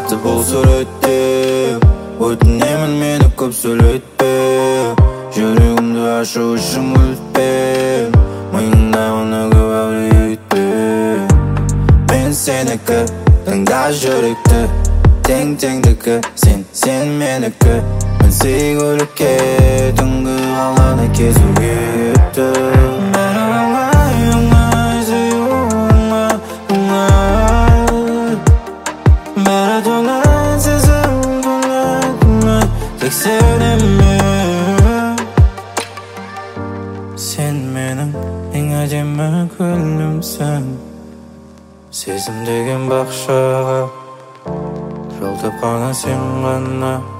Сәтті бол суретте өтінемін мені көп сөйлетпе жүрегімді ашу үшін өлтпе миыңда оны көп әуре етпе мен сенікі тыңда жүректі тең-теңдікі сен менікі мен сегілікке түнгі қаланы кезуге кетті Sen менің ең әдемі гүлімсің сезім деген бақшаға жол тапқан сен ғана